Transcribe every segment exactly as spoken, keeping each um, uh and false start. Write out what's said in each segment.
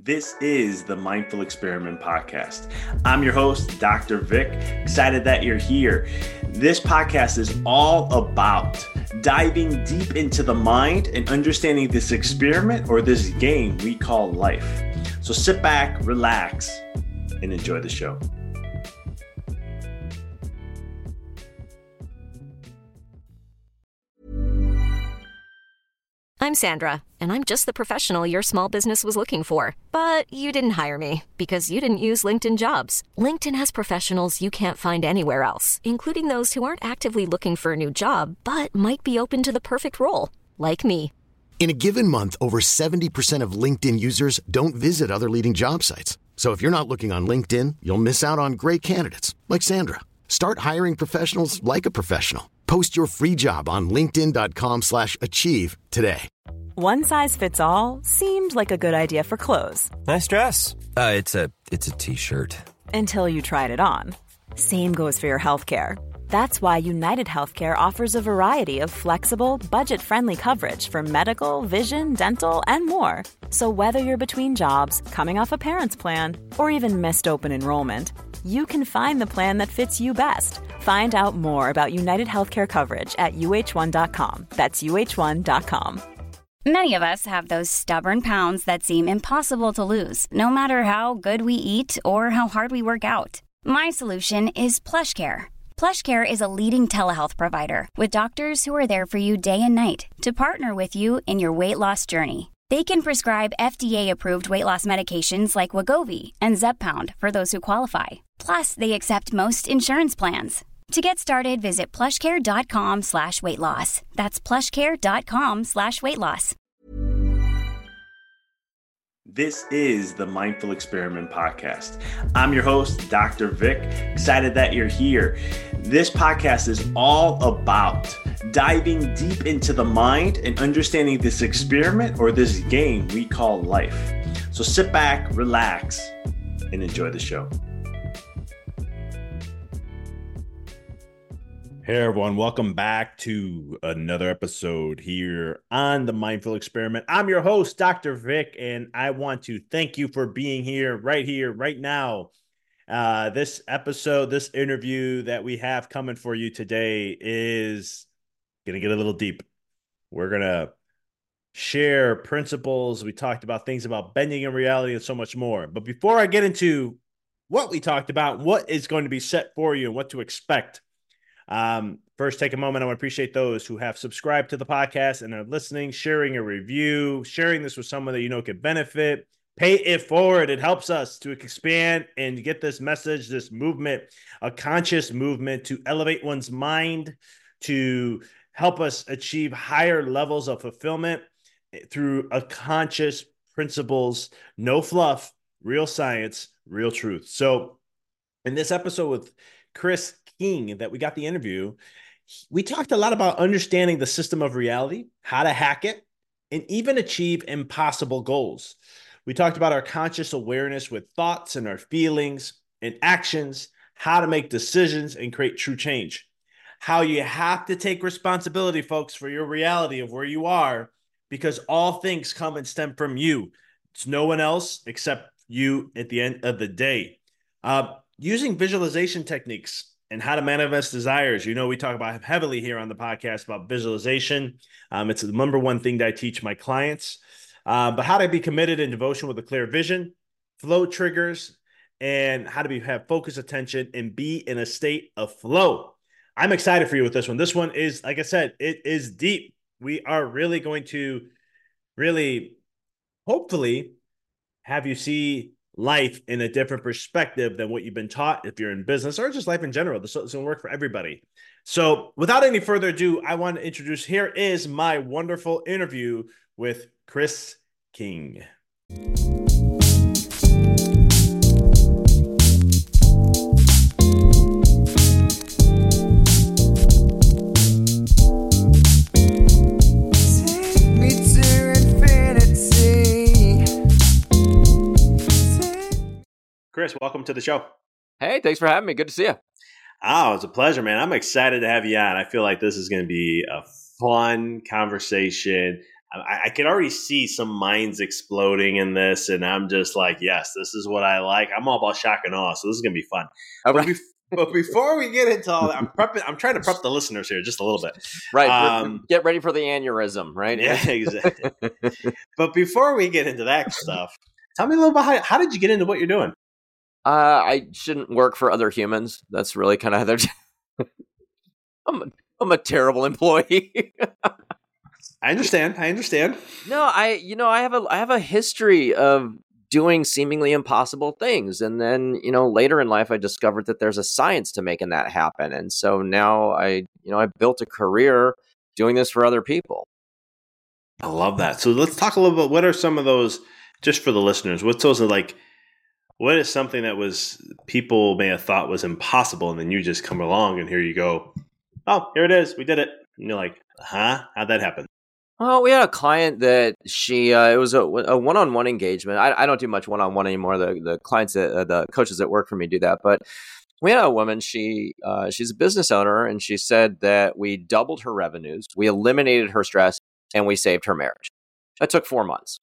This is the Mindful Experiment Podcast. I'm your host, Doctor Vic. Excited that you're here. This podcast is all about diving deep into the mind and understanding this experiment or this game we call life. So sit back, relax, and enjoy the show. I'm Sandra, and I'm just the professional your small business was looking for. But you didn't hire me because you didn't use LinkedIn Jobs. LinkedIn has professionals you can't find anywhere else, including those who aren't actively looking for a new job, but might be open to the perfect role, like me. In a given month, over seventy percent of LinkedIn users don't visit other leading job sites. So if you're not looking on LinkedIn, you'll miss out on great candidates like Sandra. Start hiring professionals like a professional. Post your free job on linkedin.com slash achieve today. One size fits all seemed like a good idea for clothes. Nice dress. Uh, it's a it's a t-shirt. Until you tried it on. Same goes for your healthcare. That's why United Healthcare offers a variety of flexible, budget-friendly coverage for medical, vision, dental, and more. So whether you're between jobs, coming off a parent's plan, or even missed open enrollment, you can find the plan that fits you best. Find out more about United Healthcare coverage at U H one dot com. That's U H one dot com. Many of us have those stubborn pounds that seem impossible to lose, no matter how good we eat or how hard we work out. My solution is PlushCare. PlushCare is a leading telehealth provider with doctors who are there for you day and night to partner with you in your weight loss journey. They can prescribe F D A-approved weight loss medications like Wegovy and Zepbound for those who qualify. Plus, they accept most insurance plans. To get started, visit plushcare.com slash weight loss. That's plushcare.com slash weight loss. This is the Mindful Experiment Podcast. I'm your host, Doctor Vic. Excited that you're here. This podcast is all about diving deep into the mind and understanding this experiment or this game we call life. So sit back, relax, and enjoy the show. Hey everyone, welcome back to another episode here on the Mindful Experiment. I'm your host, Doctor Vic, and I want to thank you for being here, right here, right now. Uh, this episode, this interview that we have coming for you today is going to get a little deep. We're going to share principles. We talked about things about bending in reality and so much more. But before I get into what we talked about, what is going to be set for you and what to expect, Um, first, take a moment. I want to appreciate those who have subscribed to the podcast and are listening, sharing a review, sharing this with someone that you know could benefit. Pay it forward. It helps us to expand and get this message, this movement, a conscious movement to elevate one's mind, to help us achieve higher levels of fulfillment through a conscious principles, no fluff, real science, real truth. So in this episode with Chris King that we got the interview, we talked a lot about understanding the system of reality, how to hack it, and even achieve impossible goals. We talked about our conscious awareness with thoughts and our feelings and actions, how to make decisions and create true change, how you have to take responsibility, folks, for your reality of where you are, because all things come and stem from you. It's no one else except you at the end of the day. Uh, using visualization techniques and how to manifest desires. You know, we talk about heavily here on the podcast about visualization. Um, it's the number one thing that I teach my clients. Uh, but how to be committed in devotion with a clear vision, flow triggers, and how to be have focused attention and be in a state of flow. I'm excited for you with this one. This one is, like I said, it is deep. We are really going to really, hopefully, have you see life in a different perspective than what you've been taught if you're in business or just life in general. This is going to work for everybody. So without any further ado, I want to introduce, here is my wonderful interview with Chris King. Chris, welcome to the show. Hey, thanks for having me. Good to see you. Oh, it's a pleasure, man. I'm excited to have you on. I feel like this is going to be a fun conversation. I, I can already see some minds exploding in this, and I'm just like, yes, this is what I like. I'm all about shock and awe, so this is gonna be fun. Okay. But, be- but before we get into all that, I'm prepping. I'm trying to prep the listeners here just a little bit. Right. Um, Get ready for the aneurysm, right? Yeah, exactly. But before we get into that stuff, tell me a little bit how, how did you get into what you're doing? Uh, I shouldn't work for other humans. That's really kind of how they're. I'm a, I'm a terrible employee. I understand. I understand. No, I you know I have a I have a history of doing seemingly impossible things, and then you know later in life I discovered that there's a science to making that happen, and so now I you know I built a career doing this for other people. I love that. So let's talk a little bit. What are some of those, just for the listeners? What's those like? What is something that was people may have thought was impossible, and then you just come along and here you go. Oh, here it is. We did it. And you're like, huh? How'd that happen? Well, we had a client that she, uh, it was a, a one-on-one engagement. I, I don't do much one-on-one anymore. The the clients, that, uh, the coaches that work for me do that. But we had a woman, she uh, she's a business owner, and she said that we doubled her revenues, we eliminated her stress, and we saved her marriage. That took four months.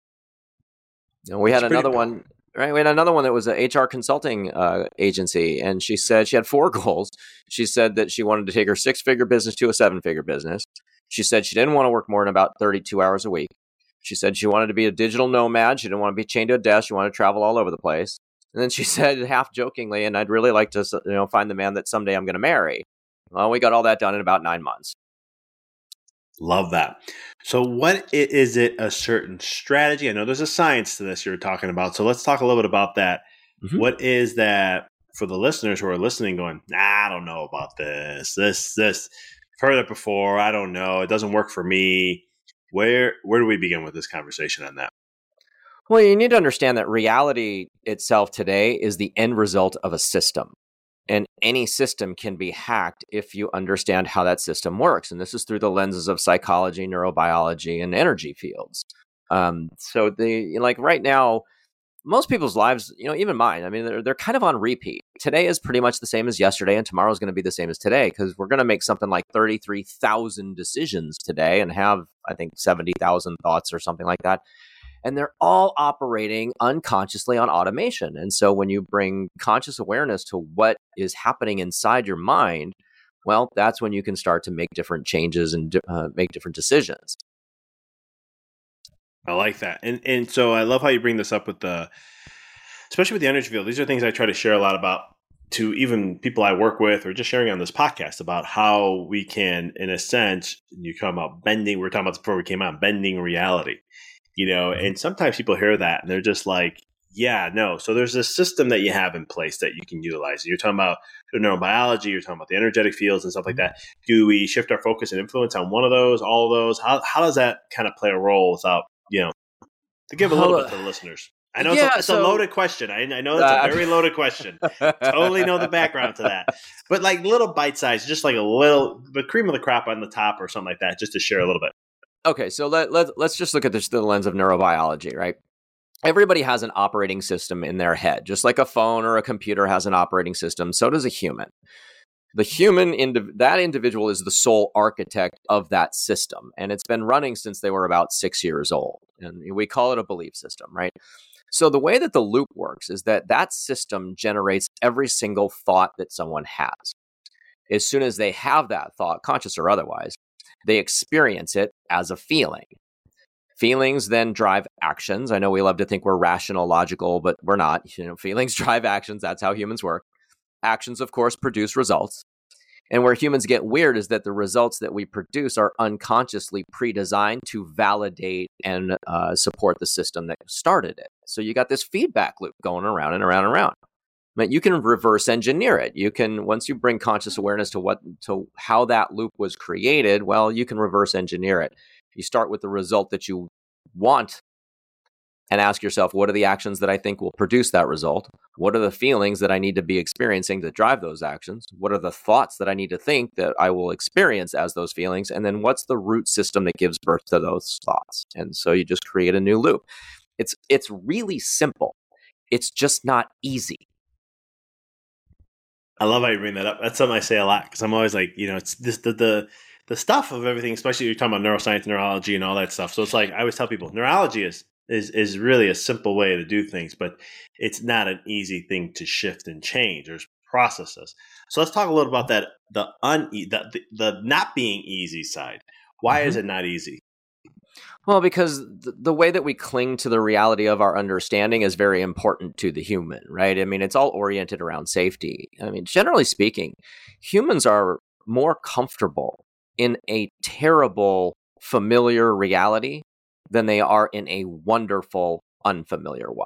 And we had That's another pretty- one, right? We had another one that was an H R consulting uh, agency, and she said she had four goals. She said that she wanted to take her six-figure business to a seven-figure business. She said she didn't want to work more than about thirty-two hours a week. She said she wanted to be a digital nomad. She didn't want to be chained to a desk. She wanted to travel all over the place. And then she said, half jokingly, and I'd really like to, you know, find the man that someday I'm going to marry. Well, we got all that done in about nine months. Love that. So what i- is it a certain strategy? I know there's a science to this you're talking about. So let's talk a little bit about that. Mhm. What is that for the listeners who are listening going, nah, I don't know about this, this, this. I've heard it before. I don't know. It doesn't work for me. Where where do we begin with this conversation on that? Well, you need to understand that reality itself today is the end result of a system. And any system can be hacked if you understand how that system works. And this is through the lenses of psychology, neurobiology, and energy fields. Um, so the like right now, most people's lives, you know, even mine, I mean, they're, they're kind of on repeat. Today is pretty much the same as yesterday, and tomorrow is going to be the same as today, because we're going to make something like thirty-three thousand decisions today and have, I think, seventy thousand thoughts or something like that. And they're all operating unconsciously on automation. And so when you bring conscious awareness to what is happening inside your mind, well, that's when you can start to make different changes and uh, make different decisions. I like that. And and so I love how you bring this up with the, especially with the energy field. These are things I try to share a lot about to even people I work with, or just sharing on this podcast about how we can, in a sense, you talk about bending, we were talking about this before we came out, bending reality, you know, and sometimes people hear that and they're just like, yeah, no. So there's a system that you have in place that you can utilize. You're talking about the neurobiology, you're talking about the energetic fields and stuff like that. Do we shift our focus and influence on one of those, all of those? How how does that kind of play a role without, you know, to give a little bit to the listeners? I know Yeah, it's, a, it's so- a loaded question. I, I know it's Uh, a very loaded question. Totally know the background to that. But like little bite size, just like a little, the cream of the crop on the top or something like that, just to share a little bit. Okay, so let, let, let's just look at this through the lens of neurobiology, right? Everybody has an operating system in their head. Just like a phone or a computer has an operating system, so does a human. The human, indiv- that individual is the sole architect of that system. And it's been running since they were about six years old. And we call it a belief system, right? So the way that the loop works is that that system generates every single thought that someone has. As soon as they have that thought, conscious or otherwise, they experience it as a feeling. Feelings then drive actions. I know we love to think we're rational, logical, but we're not. You know, feelings drive actions. That's how humans work. Actions, of course, produce results. And where humans get weird is that the results that we produce are unconsciously pre-designed to validate and uh, support the system that started it. So you got this feedback loop going around and around and around. But you can reverse engineer it. You can, once you bring conscious awareness to what, to how that loop was created, well, you can reverse engineer it. You start with the result that you want and ask yourself, what are the actions that I think will produce that result? What are the feelings that I need to be experiencing to drive those actions? What are the thoughts that I need to think that I will experience as those feelings? And then what's the root system that gives birth to those thoughts? And so you just create a new loop. It's it's really simple. It's just not easy. I love how you bring that up. That's something I say a lot because I'm always like, you know, it's this the the, the stuff of everything, especially you're talking about neuroscience, neurology, and all that stuff. So it's like I always tell people, neurology is is is really a simple way to do things, but it's not an easy thing to shift and change. There's processes. So let's talk a little about that the un the the, the not being easy side. Why mm-hmm. is it not easy? Well, because th- the way that we cling to the reality of our understanding is very important to the human, right? I mean, it's all oriented around safety. I mean, generally speaking, humans are more comfortable in a terrible, familiar reality than they are in a wonderful, unfamiliar one.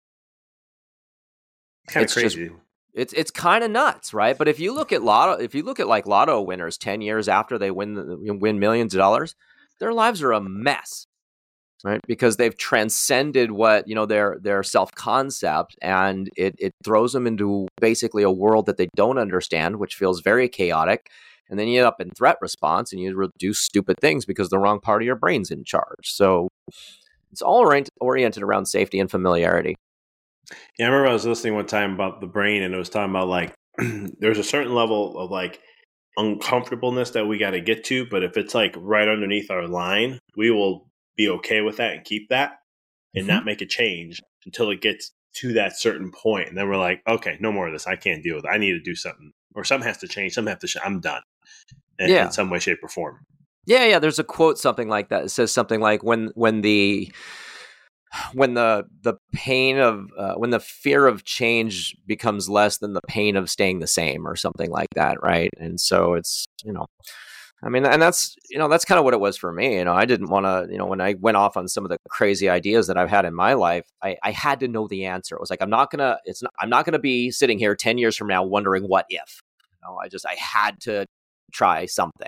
Kind of crazy. Just, it's it's kind of nuts, right? But if you look at lotto, if you look at like lotto winners ten years after they win the, win millions of dollars, their lives are a mess, right? Because they've transcended what, you know, their their self-concept, and it it throws them into basically a world that they don't understand, which feels very chaotic. And then you end up in threat response and you do stupid things because the wrong part of your brain's in charge. So it's all orient- oriented around safety and familiarity. Yeah, I remember I was listening one time about the brain, and it was talking about like there's a certain level of like uncomfortableness that we got to get to, but if it's like right underneath our line, we will be okay with that and keep that and mm-hmm. not make a change until it gets to that certain point. And then we're like, okay, no more of this. I can't deal with it. I need to do something, or something has to change. Something has to, sh- I'm done in, yeah. in some way, shape or form. Yeah. Yeah. There's a quote, something like that. It says something like when, when the, when the, the pain of, uh, when the fear of change becomes less than the pain of staying the same, or something like that. Right. And so it's, you know, I mean, and that's, you know, that's kind of what it was for me. You know, I didn't want to, you know, when I went off on some of the crazy ideas that I've had in my life, I, I had to know the answer. It was like, I'm not going to, it's not, I'm not going to be sitting here ten years from now wondering what if, you know, I just, I had to try something.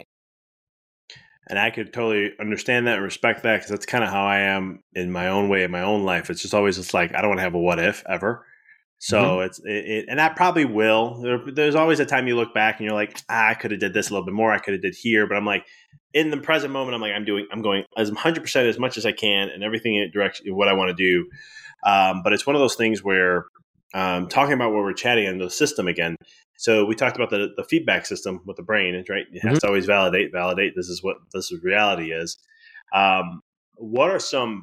And I could totally understand that and respect that, because that's kind of how I am in my own way, in my own life. It's just always, it's like, I don't want to have a what if ever. So mm-hmm. it's, it, it, and that probably will. There, there's always a time you look back and you're like, ah, I could have did this a little bit more. I could have did here. But I'm like, in the present moment, I'm like, I'm doing, I'm going as one hundred percent as much as I can and everything in direction what I want to do. Um, but it's one of those things where um, talking about what we're chatting on the system again. So we talked about the, the feedback system with the brain, right? It has mm-hmm. to always validate, validate. This is what this is reality is. Um, what are some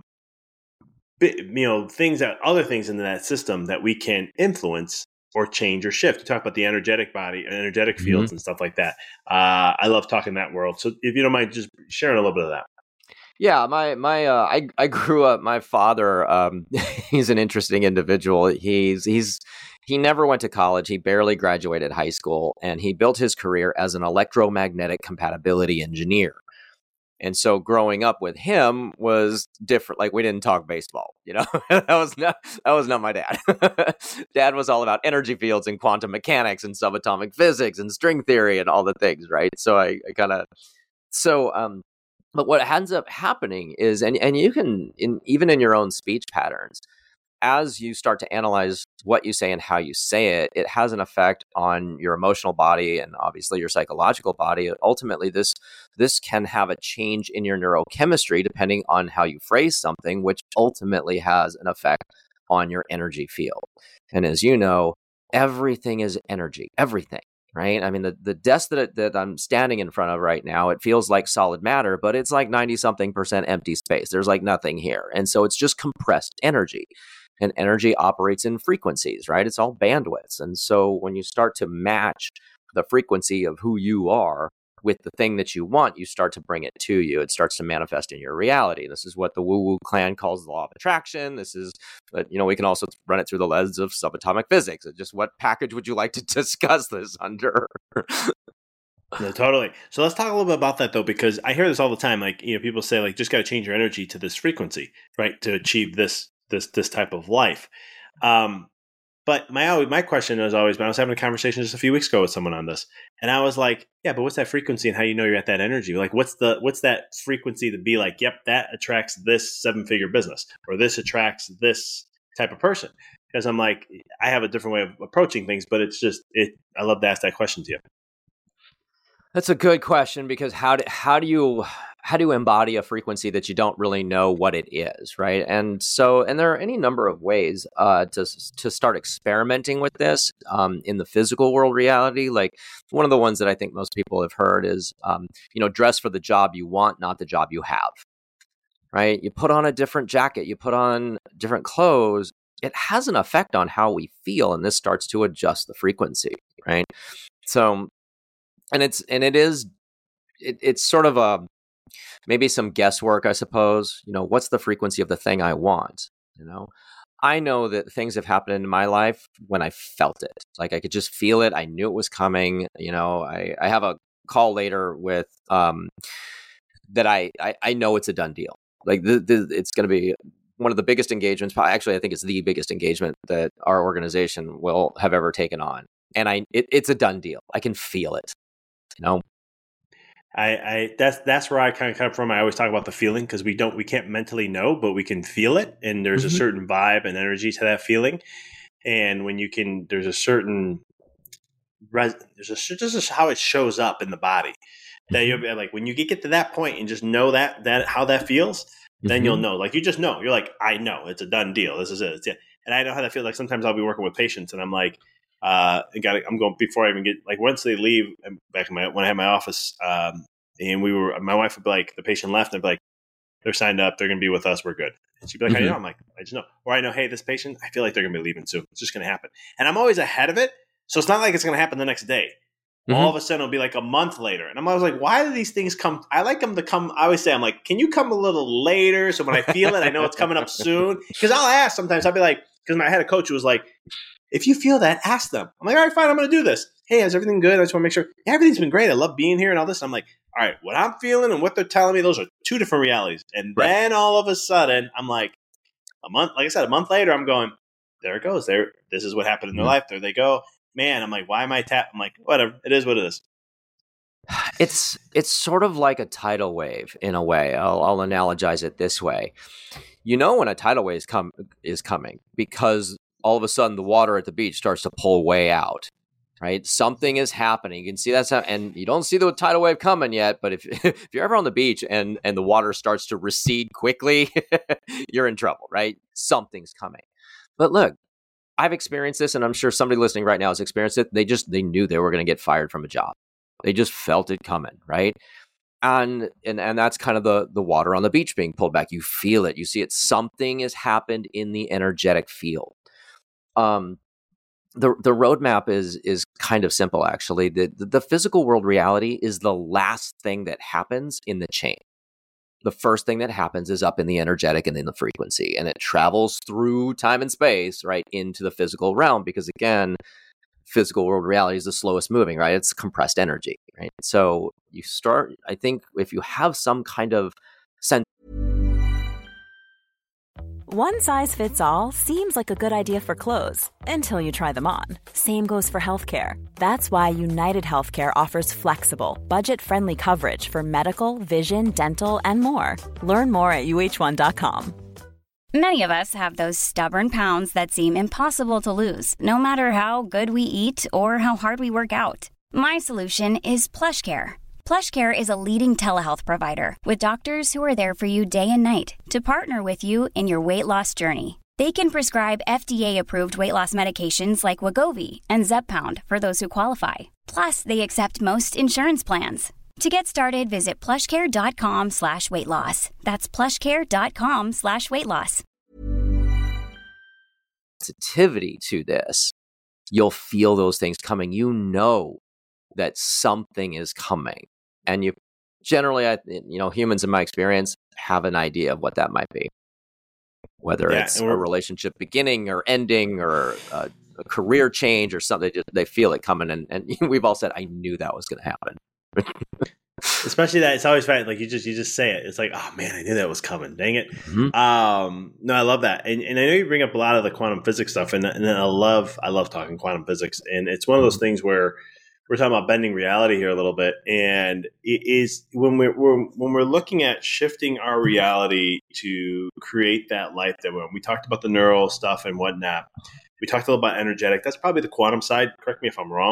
you know, things that other things in that system that we can influence or change or shift? You talk about the energetic body and energetic fields mm-hmm. and stuff like that. Uh, I love talking that world. So if you don't mind just sharing a little bit of that. Yeah, my, my, uh, I, I grew up, my father, um, he's an interesting individual. He's, he's, he never went to college. He barely graduated high school, and he built his career as an electromagnetic compatibility engineer. And so growing up with him was different. Like, we didn't talk baseball, you know, that was not, that was not my dad. Dad was all about energy fields and quantum mechanics and subatomic physics and string theory and all the things. Right. So I, I kind of, so, um, but what ends up happening is, and, and you can, in, even in your own speech patterns, as you start to analyze what you say and how you say it, it has an effect on your emotional body and obviously your psychological body. Ultimately, this this can have a change in your neurochemistry depending on how you phrase something, which ultimately has an effect on your energy field. And as you know, everything is energy, everything, right? I mean, the, the desk that, that I'm standing in front of right now, it feels like solid matter, but it's like ninety something percent empty space. There's like nothing here. And so it's just compressed energy. And energy operates in frequencies, right? It's all bandwidths. And so when you start to match the frequency of who you are with the thing that you want, you start to bring it to you. It starts to manifest in your reality. This is what the woo-woo clan calls the law of attraction. This is, uh, you know, we can also run it through the lens of subatomic physics. Just what package would you like to discuss this under? No, totally. So let's talk a little bit about that, though, because I hear this all the time. Like, you know, people say, like, just got to change your energy to this frequency, right, to achieve this this this type of life. Um, but my my question has always been, I was having a conversation just a few weeks ago with someone on this, and I was like, yeah, but what's that frequency and how you know you're at that energy? Like, what's the what's that frequency to be like, yep, that attracts this seven-figure business, or this attracts this type of person? Because I'm like, I have a different way of approaching things, but it's just, it. I love to ask that question to you. That's a good question, because how do, how do you how do you embody a frequency that you don't really know what it is, right? And so, and there are any number of ways uh, to to start experimenting with this um, in the physical world reality. Like one of the ones that I think most people have heard is, um, you know, dress for the job you want, not the job you have, right? You put on a different jacket, you put on different clothes. It has an effect on how we feel, and this starts to adjust the frequency, right? So, and it's and it is, it, it's sort of a maybe some guesswork, I suppose. You know, what's the frequency of the thing I want? You know, I know that things have happened in my life when I felt it. Like I could just feel it. I knew it was coming. You know, I, I have a call later with um, that I, I I know it's a done deal. Like the, the, it's going to be one of the biggest engagements. Actually, I think it's the biggest engagement that our organization will have ever taken on. And I, it, it's a done deal. I can feel it. You know. I, I that's that's where I kind of come from. I always talk about the feeling because we don't we can't mentally know, but we can feel it, and there's mm-hmm. a certain vibe and energy to that feeling. And when you can, there's a certain res, there's a just how it shows up in the body. That you'll be like when you get to that point and just know that that how that feels, then mm-hmm. you'll know. Like you just know. You're like, I know it's a done deal. This is it. It's it. And I know how that feels. Like sometimes I'll be working with patients, and I'm like. Uh, I got. I'm going before I even get like once they leave. Back in my when I had my office, um, and we were. My wife would be like, the patient left, and I'd be like, they're signed up. They're going to be with us. We're good. And she'd be like, mm-hmm. how do you know? I'm like, I just know. Or I know, hey, this patient, I feel like they're going to be leaving soon. It's just going to happen. And I'm always ahead of it, so it's not like it's going to happen the next day. Mm-hmm. All of a sudden, it'll be like a month later, and I'm always like, why do these things come? I like them to come. I always say, I'm like, can you come a little later? So when I feel it, I know it's coming up soon. Because I'll ask sometimes. I'll be like, because I had a coach who was like. If you feel that, ask them. I'm like, all right, fine, I'm going to do this. Hey, is everything good? I just want to make sure. Yeah, everything's been great. I love being here and all this. I'm like, all right, what I'm feeling and what they're telling me, those are two different realities. And right. then all of a sudden, I'm like, a month, like I said, a month later, I'm going, there it goes. There, this is what happened in their mm-hmm. life. There they go. Man, I'm like, why am I tapping? I'm like, whatever. It is what it is. It's it's sort of like a tidal wave in a way. I'll, I'll analogize it this way. You know when a tidal wave is, come, is coming because all of a sudden the water at the beach starts to pull way out, right? Something is happening. You can see that's how, and you don't see the tidal wave coming yet, but if, if you're ever on the beach and, and the water starts to recede quickly, you're in trouble, right? Something's coming. But look, I've experienced this, and I'm sure somebody listening right now has experienced it. They just, they knew they were going to get fired from a job. They just felt it coming, right? And, and and that's kind of the, the water on the beach being pulled back. You feel it. You see it. Something has happened in the energetic field. Um, the the roadmap is is kind of simple, actually. The, the the physical world reality is the last thing that happens in the chain. The first thing that happens is up in the energetic and in the frequency, and it travels through time and space, right, into the physical realm. Because again, physical world reality is the slowest moving, right? It's compressed energy, right? So you start. I think if you have some kind of sense. One size fits all seems like a good idea for clothes until you try them on. Same goes for healthcare. That's why United Healthcare offers flexible, budget-friendly coverage for medical, vision, dental, and more. Learn more at U H one dot com. Many of us have those stubborn pounds that seem impossible to lose, no matter how good we eat or how hard we work out. My solution is PlushCare. PlushCare is a leading telehealth provider with doctors who are there for you day and night to partner with you in your weight loss journey. They can prescribe F D A-approved weight loss medications like Wegovy and Zepbound for those who qualify. Plus, they accept most insurance plans. To get started, visit plushcare.com slash weight loss. That's plushcare.com slash weight loss. Sensitivity to this, you'll feel those things coming. You know that something is coming. And you generally, I, you know, humans in my experience have an idea of what that might be. Whether yeah, it's a relationship beginning or ending or a, a career change or something, they, just, they feel it coming. And, and we've all said, I knew that was going to happen. Especially that it's always fun. Like you just, you just say it. It's like, oh man, I knew that was coming. Dang it. Mm-hmm. Um, no, I love that. And, and I know you bring up a lot of the quantum physics stuff and, and I love, I love talking quantum physics. And it's one of those things where we're talking about bending reality here a little bit. And it is when we're, we're when we're looking at shifting our reality to create that life that we're, we talked about the neural stuff and whatnot. We talked a little about energetic. That's probably the quantum side. Correct me if I'm wrong.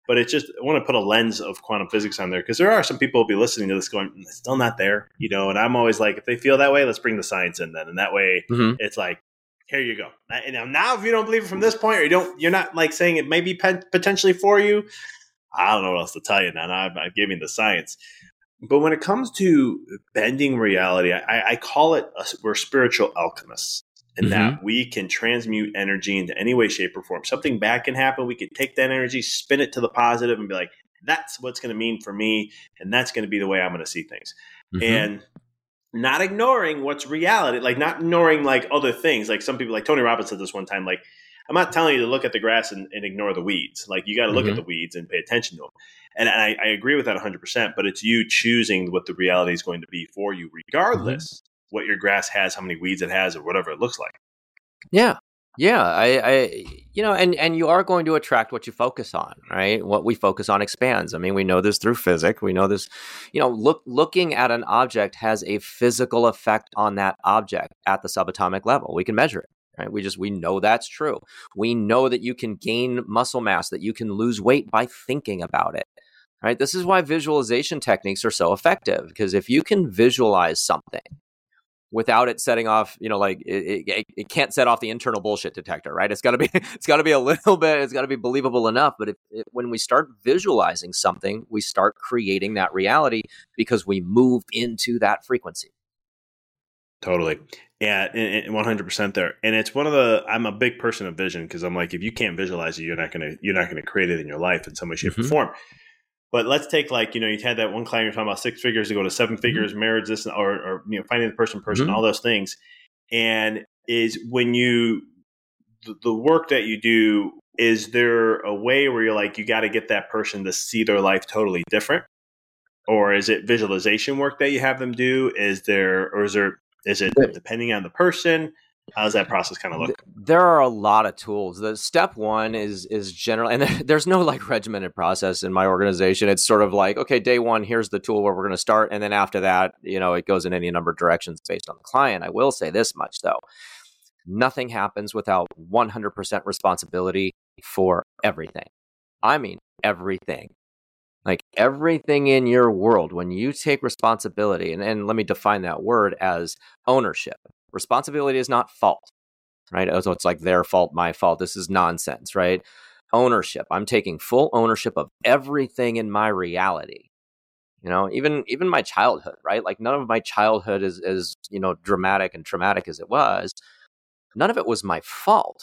but it's just, I want to put a lens of quantum physics on there because there are some people who'll be listening to this going, it's still not there, you know, and I'm always like, if they feel that way, let's bring the science in then. And that way mm-hmm. it's like, here you go. And now, now, if you don't believe it from this point, or you don't, you're not like saying it may be pen- potentially for you, I don't know what else to tell you now. I'm, I'm giving the science. But when it comes to bending reality, I, I call it, a, we're spiritual alchemists. And mm-hmm. that we can transmute energy into any way, shape, or form. Something bad can happen. We can take that energy, spin it to the positive, and be like, that's what's going to mean for me. And that's going to be the way I'm going to see things. Mm-hmm. And not ignoring what's reality, like not ignoring like other things. Like some people, like Tony Robbins said this one time, like, I'm not telling you to look at the grass and, and ignore the weeds. Like you got to look mm-hmm. at the weeds and pay attention to them. And I, I agree with that one hundred percent, but it's you choosing what the reality is going to be for you, regardless mm-hmm. what your grass has, how many weeds it has, or whatever it looks like. Yeah. Yeah. I, I, you know, and, and you are going to attract what you focus on, right? What we focus on expands. I mean, we know this through physics. We know this, you know, look, looking at an object has a physical effect on that object at the subatomic level. We can measure it. Right? We just, we know that's true. We know that you can gain muscle mass, that you can lose weight by thinking about it, right? This is why visualization techniques are so effective, because if you can visualize something without it setting off, you know, like it, it, it can't set off the internal bullshit detector, right? It's got to be, it's got to be a little bit, it's got to be believable enough. But if, if, when we start visualizing something, we start creating that reality because we move into that frequency. Totally. Yeah, and one hundred percent there. And it's one of the, I'm a big person of vision because I'm like, if you can't visualize it, you're not going to, you're not going to create it in your life in some way, shape, mm-hmm. or form. But let's take like, you know, you had that one client you're talking about six figures to go to seven figures, mm-hmm. marriage, this, or, or, you know, finding the person, person, mm-hmm. all those things. And is when you, the, the work that you do, is there a way where you're like, you got to get that person to see their life totally different? Or is it visualization work that you have them do? Is there, or is there, Is it depending on the person? How does that process kind of look? There are a lot of tools. The step one is is general, and there's no like regimented process in my organization. It's sort of like, okay, day one, here's the tool where we're going to start, and then after that, you know, it goes in any number of directions based on the client. I will say this much though: nothing happens without one hundred percent responsibility for everything. I mean, everything. Like everything in your world, when you take responsibility, and, and let me define that word as ownership. Responsibility is not fault, right? So it's like their fault, my fault. This is nonsense, right? Ownership. I'm taking full ownership of everything in my reality. You know, even even my childhood, right? Like none of my childhood is as, you know, dramatic and traumatic as it was. None of it was my fault.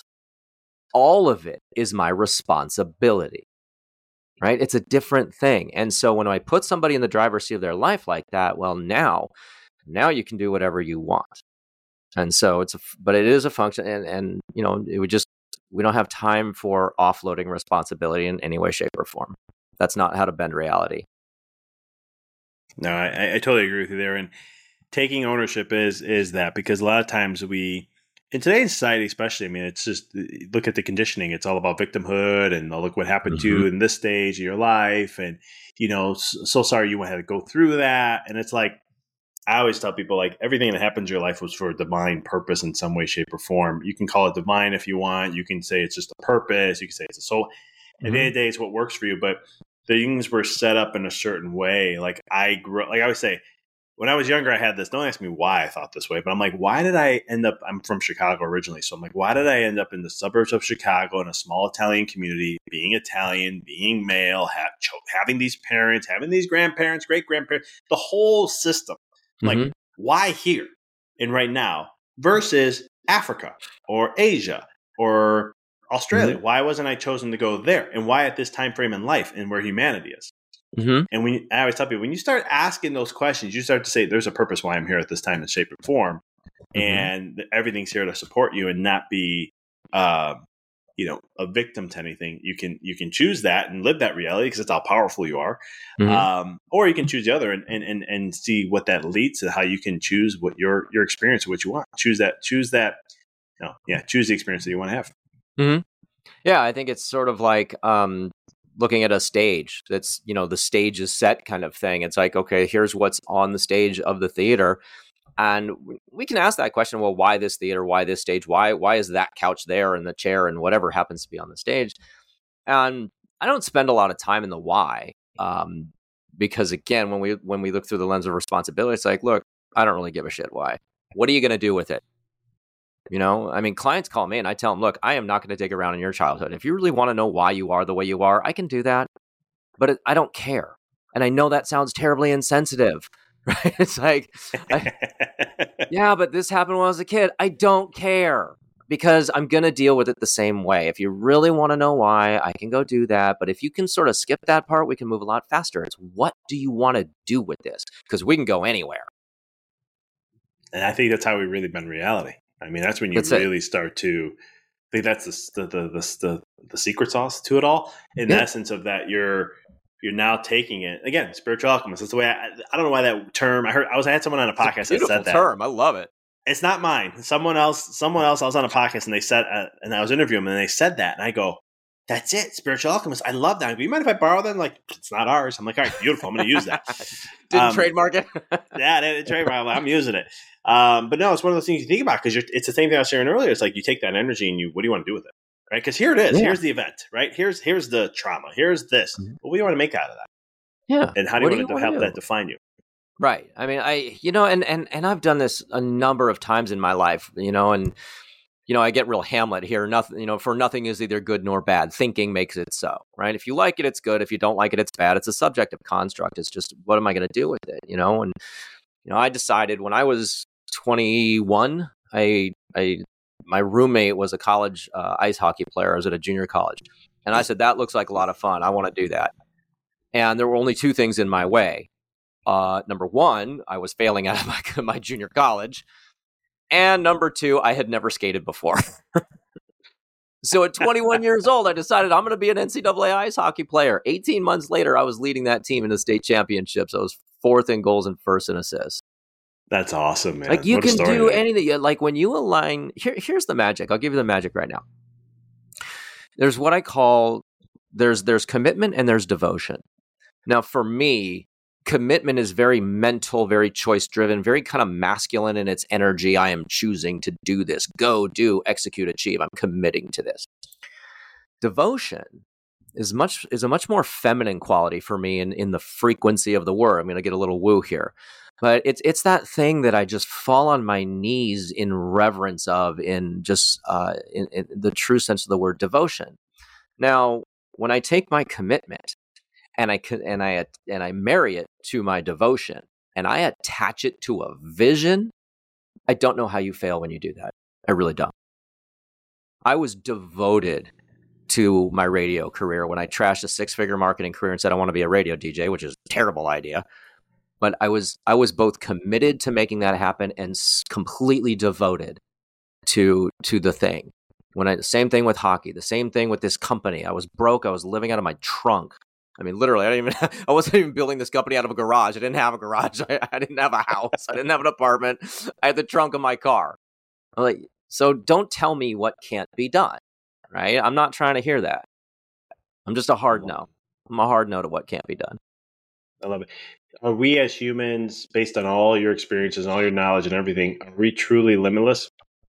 All of it is my responsibility. Right? It's a different thing. And so when I put somebody in the driver's seat of their life like that, well, now, now you can do whatever you want. And so it's, a, but it is a function. And, and, you know, it would just, we don't have time for offloading responsibility in any way, shape, or form. That's not how to bend reality. No, I, I totally agree with you there. And taking ownership is, is that, because a lot of times we, in today's society, especially, I mean, it's just, look at the conditioning. It's all about victimhood and oh, look what happened mm-hmm. to you in this stage of your life. And, you know, so, so sorry you had to go through that. And it's like, I always tell people, like, everything that happens in your life was for a divine purpose in some way, shape, or form. You can call it divine if you want. You can say it's just a purpose. You can say it's a soul. Mm-hmm. At the end of the day, it's what works for you. But the things were set up in a certain way. Like I grew, like I always say, when I was younger, I had this. Don't ask me why I thought this way, but I'm like, why did I end up? I'm from Chicago originally, so I'm like, why did I end up in the suburbs of Chicago in a small Italian community, being Italian, being male, have, having these parents, having these grandparents, great grandparents, the whole system. Mm-hmm. Like, why here and right now versus Africa or Asia or Australia? Mm-hmm. Why wasn't I chosen to go there? And why at this time frame in life and where humanity is? Mm-hmm. And when you, I always tell people, when you start asking those questions, you start to say, there's a purpose why I'm here at this time in shape and form. Mm-hmm. And everything's here to support you and not be, uh, you know, a victim to anything. You can, you can choose that and live that reality because it's how powerful you are. Mm-hmm. Um, or you can choose the other and, and, and, and see what that leads to, how you can choose what your, your experience, what you want. Choose that, choose that, you know, yeah, choose the experience that you want to have. Mm-hmm. Yeah. I think it's sort of like, um, looking at a stage that's, you know, the stage is set kind of thing. It's like, okay, here's what's on the stage of the theater. And we can ask that question, well, why this theater? Why this stage? Why, why is that couch there and the chair and whatever happens to be on the stage? And I don't spend a lot of time in the why. Um, because again, when we when we look through the lens of responsibility, it's like, look, I don't really give a shit why. What are you going to do with it? You know, I mean, clients call me and I tell them, look, I am not going to dig around in your childhood. If you really want to know why you are the way you are, I can do that. But it, I don't care. And I know that sounds terribly insensitive, right? It's like, I, yeah, but this happened when I was a kid. I don't care because I'm going to deal with it the same way. If you really want to know why, I can go do that. But if you can sort of skip that part, we can move a lot faster. It's what do you want to do with this? Because we can go anywhere. And I think that's how we really bend reality. I mean, that's when you that's really it. start to I think that's the the, the the the secret sauce to it all. In yeah. the essence of that, you're you're now taking it again. Spiritual alchemist. That's the way. I, I don't know why that term. I heard. I was I had someone on a podcast a that said that term. I love it. It's not mine. Someone else. Someone else. I was on a podcast and they said, uh, and I was interviewing them and they said that, and I go, "That's it, spiritual alchemist. I love that. Do you mind if I borrow that?" Like, it's not ours. I'm like, all right, beautiful. I'm going to use that. Didn't um, trademark it. yeah, they didn't trademark it. I'm using it. Um, but no, it's one of those things you think about because it's the same thing I was sharing earlier. It's like you take that energy and you, what do you want to do with it? Right? Because here it is. Yeah. Here's the event. Right? Here's here's the trauma. Here's this. Mm-hmm. Well, what do you want to make out of that? Yeah. And how do you what want to help that define you? Right. I mean, I you know, and and and I've done this a number of times in my life. You know, and you know, I get real Hamlet here. Nothing. You know, for nothing is either good nor bad. Thinking makes it so. Right? If you like it, it's good. If you don't like it, it's bad. It's a subjective construct. It's just what am I going to do with it? You know, and you know, I decided when I was twenty-one, I, I, my roommate was a college uh, ice hockey player. I was at a junior college. And I said, that looks like a lot of fun. I want to do that. And there were only two things in my way. Uh, number one, I was failing out of my, my junior college. And number two, I had never skated before. So at twenty-one years old, I decided I'm going to be an N C double A ice hockey player. eighteen months later, I was leading that team in the state championships. I was fourth in goals and first in assists. That's awesome, man. Like you what can do anything. Like when you align, here, here's the magic. I'll give you the magic right now. There's what I call, there's there's commitment and there's devotion. Now for me, commitment is very mental, very choice driven, very kind of masculine in its energy. I am choosing to do this. Go, do, execute, achieve. I'm committing to this. Devotion is much is a much more feminine quality for me in, in the frequency of the word. I'm going to get a little woo here. But it's it's that thing that I just fall on my knees in reverence of, in just uh, in, in the true sense of the word devotion. Now, when I take my commitment and I and I and I marry it to my devotion and I attach it to a vision, I don't know how you fail when you do that. I really don't. I was devoted to my radio career when I trashed a six-figure marketing career and said I want to be a radio D J, which is a terrible idea. But I was I was both committed to making that happen and s- completely devoted to to the thing. When I same thing with hockey, the same thing with this company. I was broke. I was living out of my trunk. I mean, literally, I didn't even I wasn't even building this company out of a garage. I didn't have a garage. I, I didn't have a house. I didn't have an apartment. I had the trunk of my car. I'm like, so don't tell me what can't be done, right? I'm not trying to hear that. I'm just a hard no. I'm a hard no to what can't be done. I love it. Are we as humans, based on all your experiences and all your knowledge and everything, are we truly limitless?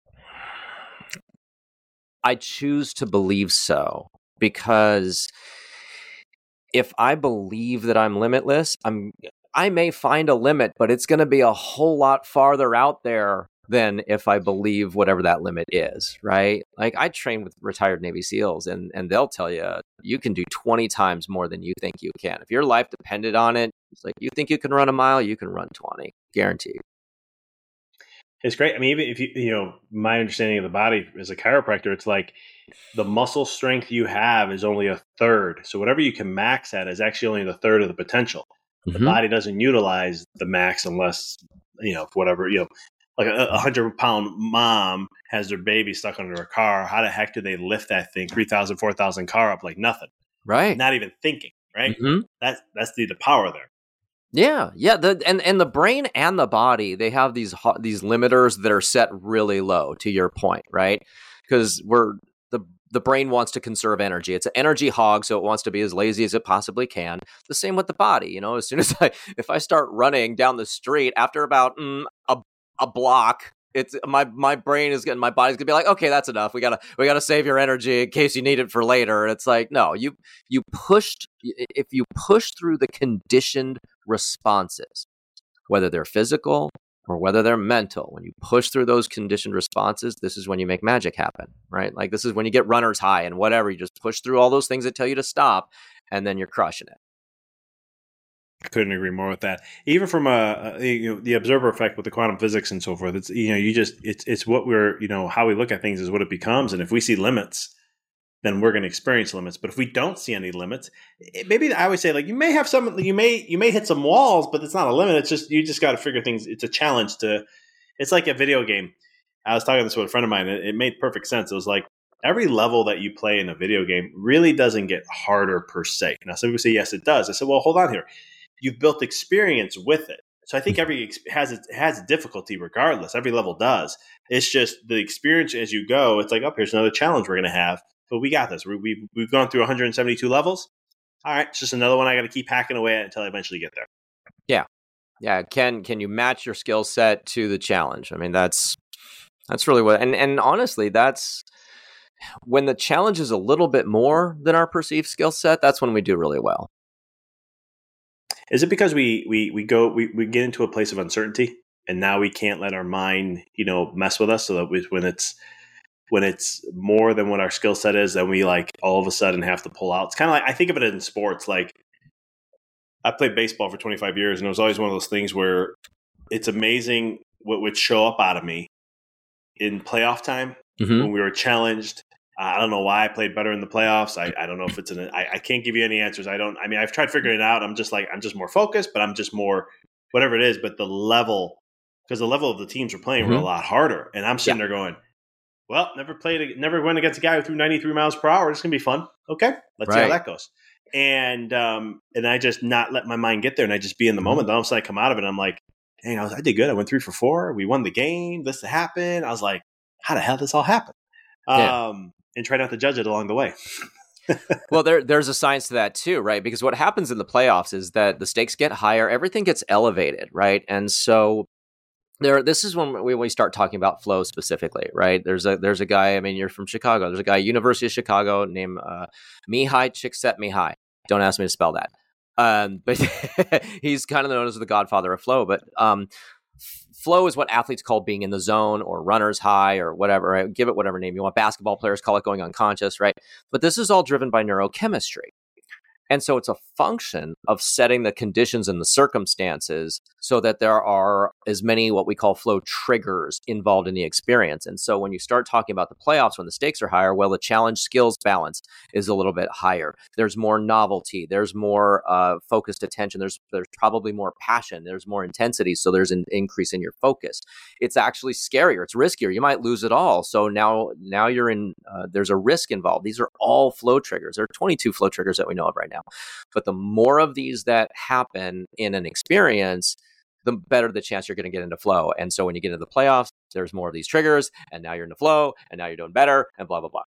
I choose to believe so, because if I believe that I'm limitless, I'm I may find a limit, but it's going to be a whole lot farther out there than if I believe whatever that limit is, right? Like I train with retired Navy SEALs and, and they'll tell you, you can do twenty times more than you think you can. If your life depended on it, it's like, you think you can run a mile, you can run twenty, guaranteed. It's great. I mean, even if you, you know, my understanding of the body as a chiropractor, it's like the muscle strength you have is only a third. So whatever you can max at is actually only the third of the potential. Mm-hmm. The body doesn't utilize the max unless, you know, whatever, you know, like a, a hundred pound mom has their baby stuck under her car. How the heck do they lift that thing three thousand, four thousand car up like nothing? Right. Not even thinking, right? Mm-hmm. That's, that's the, the power there. Yeah. Yeah. The, and, and the brain and the body, they have these, these limiters that are set really low, to your point, right? Because we're, the, the brain wants to conserve energy. It's an energy hog, so it wants to be as lazy as it possibly can. The same with the body. You know, as soon as I, if I start running down the street after about mm, a a block, it's my my brain is getting my body's gonna be like, okay, that's enough. We gotta we gotta save your energy in case you need it for later. And it's like, no, you you pushed if you push through the conditioned responses, whether they're physical or whether they're mental, when you push through those conditioned responses, this is when you make magic happen, right? Like this is when you get runner's high and whatever. You just push through all those things that tell you to stop, and then you're crushing it. I couldn't agree more with that. Even from a, a you know, the observer effect with the quantum physics and so forth, it's you know you just it's it's what we're you know how we look at things is what it becomes, and if we see limits, then we're going to experience limits. But if we don't see any limits, it, maybe I always say like you may have some you may you may hit some walls, but it's not a limit. It's just you just got to figure things. It's a challenge to. It's like a video game. I was talking this with a friend of mine. It, it made perfect sense. It was like every level that you play in a video game really doesn't get harder per se. Now some people say yes, it does. I said, well, hold on here. You've built experience with it. So I think every has it has difficulty regardless. Every level does. It's just the experience as you go. It's like, oh, here's another challenge we're going to have. But we got this. We, we've, we've gone through one hundred seventy-two levels. All right, it's just another one I got to keep hacking away at until I eventually get there. Yeah. Yeah. Can can you match your skill set to the challenge? I mean, that's that's really what, and, and honestly, that's when the challenge is a little bit more than our perceived skill set, that's when we do really well. Is it because we we we go we, we get into a place of uncertainty and now we can't let our mind, you know, mess with us so that we, when it's when it's more than what our skill set is, then we like all of a sudden have to pull out. It's kind of like I think of it in sports. Like I played baseball for twenty-five years and it was always one of those things where it's amazing what would show up out of me in playoff time mm-hmm. when we were challenged. Uh, I don't know why I played better in the playoffs. I, I don't know if it's an. I, I can't give you any answers. I don't. I mean, I've tried figuring it out. I'm just like I'm just more focused, but I'm just more whatever it is. But the level, because the level of the teams we're playing mm-hmm. were a lot harder, and I'm sitting yeah. there going, "Well, never played, never went against a guy who threw ninety-three miles per hour. It's gonna be fun. Okay, let's right. see how that goes." And um, and I just not let my mind get there, and I just be in the mm-hmm. moment. Then all of a sudden I come out of it, and I'm like, "Dang, I, was, I did good. I went three for four. We won the game. This happened." I was like, "How the hell did this all happen?" Yeah. Um, and try not to judge it along the way. Well, there there's a science to that too, right? Because what happens in the playoffs is that the stakes get higher, everything gets elevated, right? And so there, this is when we, we start talking about flow specifically, right? There's a there's a guy. I mean, you're from Chicago. There's a guy, University of Chicago, named uh, Mihai Csikszentmihalyi. Don't ask me to spell that, um, but he's kind of known as the godfather of flow. But um, flow is what athletes call being in the zone or runner's high or whatever, right? Give it whatever name you want. Basketball players call it going unconscious, right? But this is all driven by neurochemistry. And so it's a function of setting the conditions and the circumstances so that there are as many what we call flow triggers involved in the experience. And so when you start talking about the playoffs, when the stakes are higher, well, the challenge skills balance is a little bit higher. There's more novelty. There's more uh, focused attention. There's there's probably more passion. There's more intensity. So there's an increase in your focus. It's actually scarier. It's riskier. You might lose it all. So now, now you're in, uh, there's a risk involved. These are all flow triggers. There are twenty-two flow triggers that we know of right now. But the more of these that happen in an experience, the better the chance you're going to get into flow. And so when you get into the playoffs, there's more of these triggers, and now you're in the flow, and now you're doing better, and blah, blah, blah.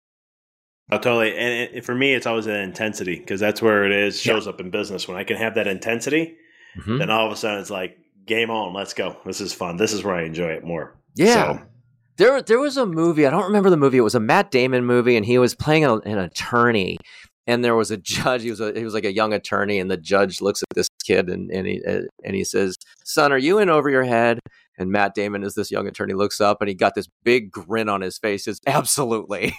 Oh, totally. And it, for me, it's always an intensity because that's where it is, shows yeah. up in business. When I can have that intensity, mm-hmm. then all of a sudden it's like, game on, let's go. This is fun. This is where I enjoy it more. Yeah. So. There, there was a movie, I don't remember the movie. It was a Matt Damon movie, and he was playing a, an attorney. And there was a judge. He was a, he was like a young attorney, and the judge looks at this kid and and he uh, and he says, "Son, are you in over your head?" And Matt Damon, as this young attorney, looks up and he got this big grin on his face. Says, "Absolutely."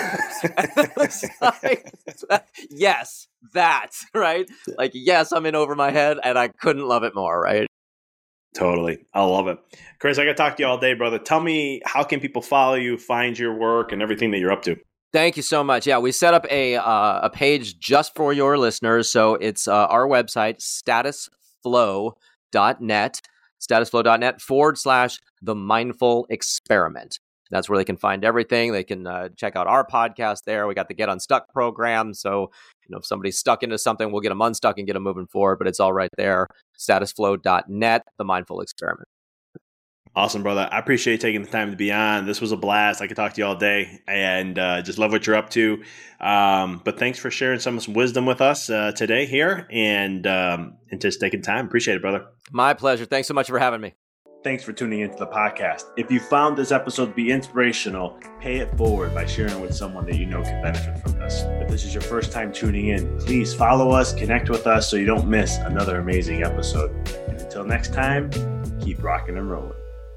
like, yes, that right. Like, yes, I'm in over my head, and I couldn't love it more. Right. Totally. I love it. Chris, I got to talk to you all day, brother. Tell me, how can people follow you, find your work, and everything that you're up to? Thank you so much. Yeah, we set up a uh, a page just for your listeners. So it's uh, our website, status flow dot net, status flow dot net forward slash the mindful experiment. That's where they can find everything. They can uh, check out our podcast there. We got the Get Unstuck program. So, you know, if somebody's stuck into something, we'll get them unstuck and get them moving forward. But it's all right there, status flow dot net, the mindful experiment. Awesome, brother. I appreciate you taking the time to be on. This was a blast. I could talk to you all day and uh, just love what you're up to. Um, but thanks for sharing some, some wisdom with us uh, today here and, um, and just taking time. Appreciate it, brother. My pleasure. Thanks so much for having me. Thanks for tuning into the podcast. If you found this episode to be inspirational, pay it forward by sharing with someone that you know can benefit from this. If this is your first time tuning in, please follow us, connect with us so you don't miss another amazing episode. And until next time, keep rocking and rolling.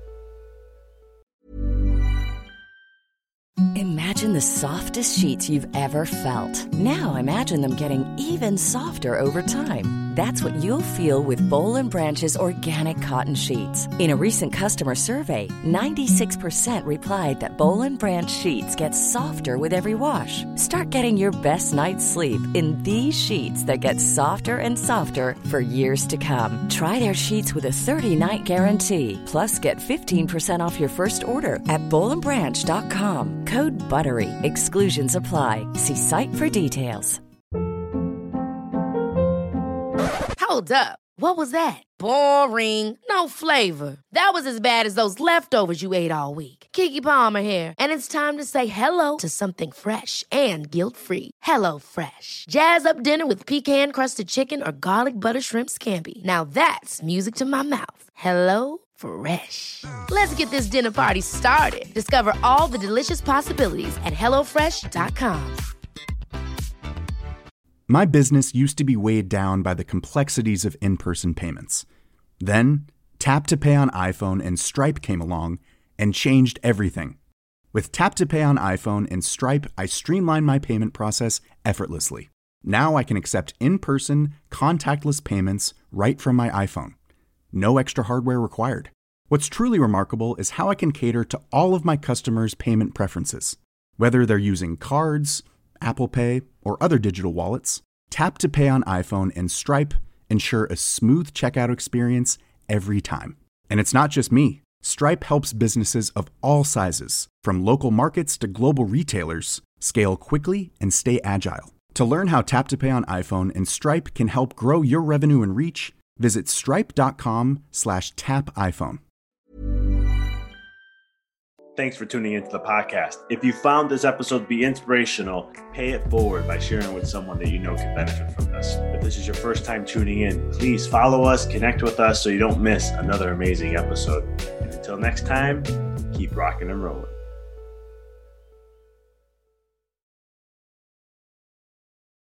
Imagine the softest sheets you've ever felt. Now imagine them getting even softer over time. That's what you'll feel with Boll and Branch's organic cotton sheets. In a recent customer survey, ninety-six percent replied that Boll and Branch sheets get softer with every wash. Start getting your best night's sleep in these sheets that get softer and softer for years to come. Try their sheets with a thirty-night guarantee. Plus, get fifteen percent off your first order at boll and branch dot com. Code BUTTERY. Exclusions apply. See site for details. Hold up. What was that? Boring. No flavor. That was as bad as those leftovers you ate all week. Keke Palmer here, and it's time to say hello to something fresh and guilt-free. Hello Fresh. Jazz up dinner with pecan-crusted chicken or garlic butter shrimp scampi. Now that's music to my mouth. Hello Fresh. Let's get this dinner party started. Discover all the delicious possibilities at hello fresh dot com. My business used to be weighed down by the complexities of in-person payments. Then, Tap to Pay on iPhone and Stripe came along and changed everything. With Tap to Pay on iPhone and Stripe, I streamlined my payment process effortlessly. Now I can accept in-person, contactless payments right from my iPhone. No extra hardware required. What's truly remarkable is how I can cater to all of my customers' payment preferences. Whether they're using cards, Apple Pay, or other digital wallets, Tap to Pay on iPhone and Stripe ensure a smooth checkout experience every time. And it's not just me. Stripe helps businesses of all sizes, from local markets to global retailers, scale quickly and stay agile. To learn how Tap to Pay on iPhone and Stripe can help grow your revenue and reach, visit stripe.com slash tap iPhone. Thanks for tuning into the podcast. If you found this episode to be inspirational, pay it forward by sharing with someone that you know can benefit from this. If this is your first time tuning in, please follow us, connect with us so you don't miss another amazing episode. And until next time, keep rocking and rolling.